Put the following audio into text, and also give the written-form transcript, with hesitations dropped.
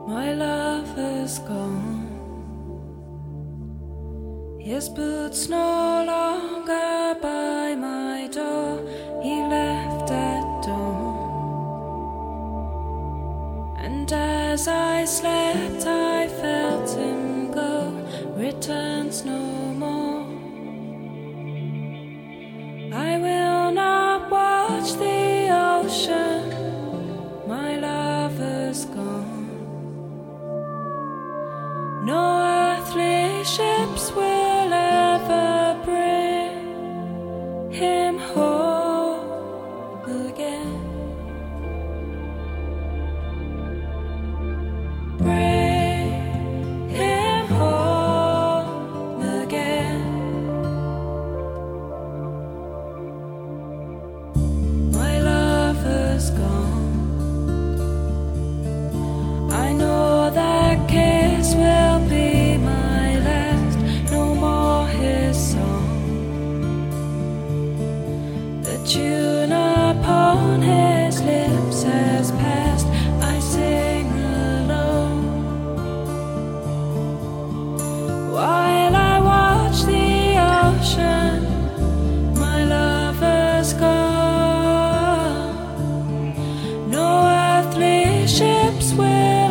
My love is gone. His boots no longer by my door. He left at dawn. And as I slept, I felt him go. Returns no more. I will not watch the ocean. My love is gone. No earthly ships will ever bring him home again. Bring him home again. My love is gone. I know that kiss will be my last, no more his song. The tune upon his lips has passed, I sing alone. While I watch the ocean, my lover's gone. No earthly ships will